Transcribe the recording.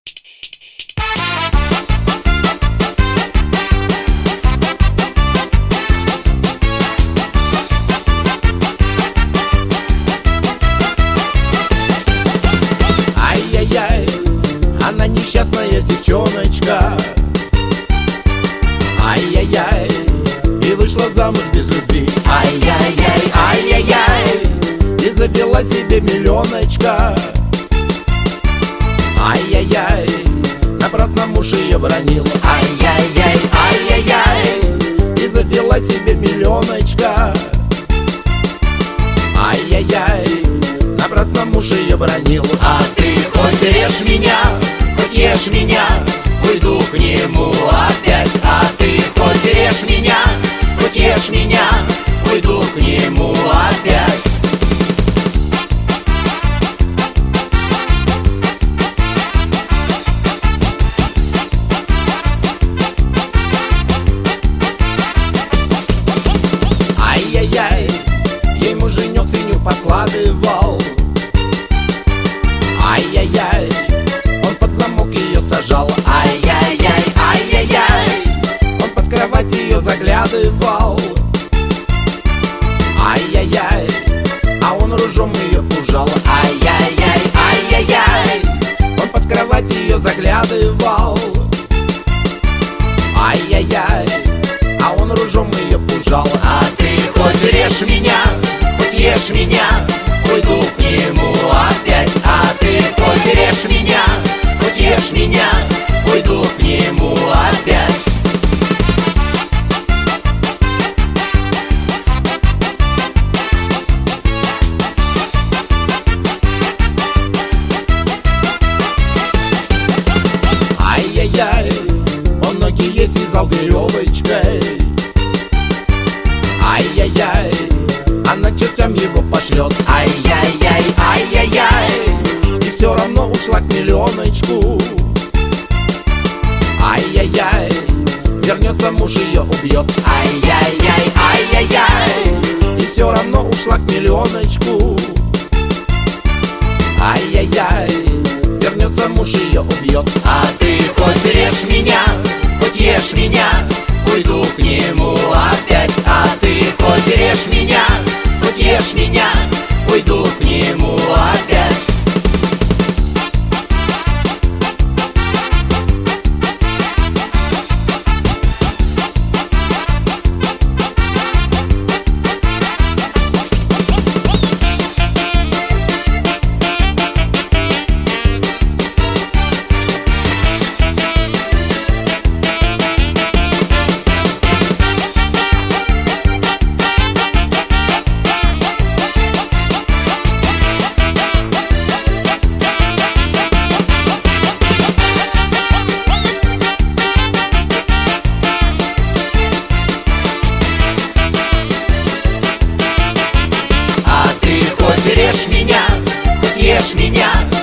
Ай-яй-яй, она несчастная девчоночка. Ай-яй-яй, и вышла замуж без любви. Ай-яй-яй, ай-яй-яй, и завела себе миллионочка. Ай-яй-яй, напрасно муж ее бронил. Ай-яй-яй, ай-яй-яй, и завела себе миллионочка. Ай-яй-яй, напрасно муж ее бронил. А ты хоть режь меня, хоть ешь меня, уйду к нему опять. А ты хоть режь меня, хоть ешь меня, уйду к нему опять. Ай-яй-яй, ей муженек свинью подкладывал. Ай-яй-яй, он под замок ее сажал. Ай-яй-яй, ай-яй-яй, он под кровать ее заглядывал. Ай-яй-яй, а он ружом ее пужал. Ай-яй-яй, ай-яй-яй, он под кровать ее заглядывал. Ай-яй-яй, а он ружом ее пужал. А ты хоть режь меня, хоть ешь меня, уйду к нему опять. А ты хоть режь меня, хоть ешь меня, уйду к нему опять. Ай-яй-яй, он ноги ей связал веревочкой. Ай-яй-яй, она чертям его пошлет. Ай-яй-яй, ай-яй-яй, и все равно ушла к миллионочку. Ай-яй-яй, вернется муж ее убьет. Ай-яй-яй, ай-яй-яй, и все равно ушла к миллионочку. Ай-яй-яй, вернется муж ее убьет. А ты хоть режь меня, хоть ешь меня, уйду к нему опять. А ты хоть режь меня, хоть ешь меня, уйду к нему опять. Режь меня, хоть ешь меня,